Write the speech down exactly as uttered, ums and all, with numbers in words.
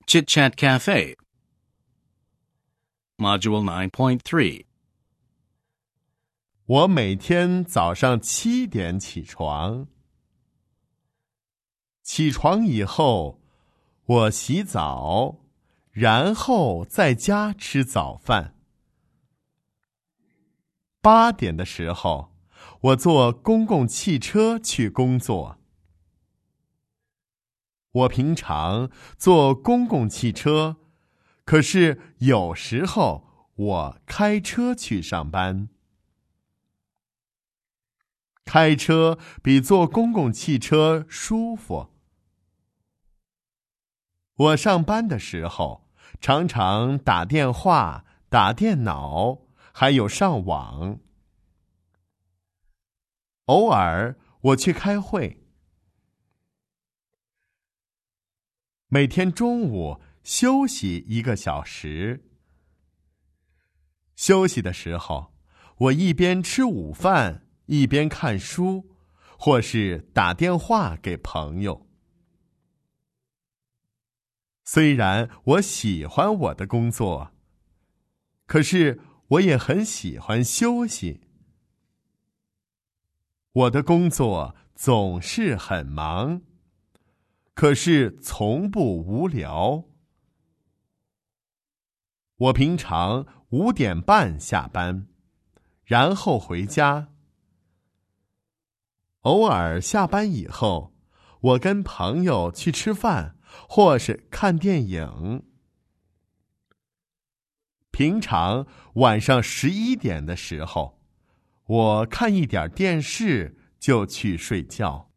Chit Chat Cafe. Module nine point three. 我每天早上七点起床。起床以后，我洗澡，然后在家吃早饭。八点的时候，我坐公共汽车去工作。我平常坐公共汽车，可是有时候我开车去上班。开车比坐公共汽车舒服。我上班的时候，常常打电话、打电脑，还有上网。偶尔我去开会。每天中午休息一个小时。休息的时候，我一边吃午饭，一边看书，或是打电话给朋友。虽然我喜欢我的工作，可是我也很喜欢休息。我的工作总是很忙，可是从不无聊。我平常五点半下班，然后回家。偶尔下班以后，我跟朋友去吃饭，或是看电影。平常晚上十一点的时候，我看一点电视就去睡觉。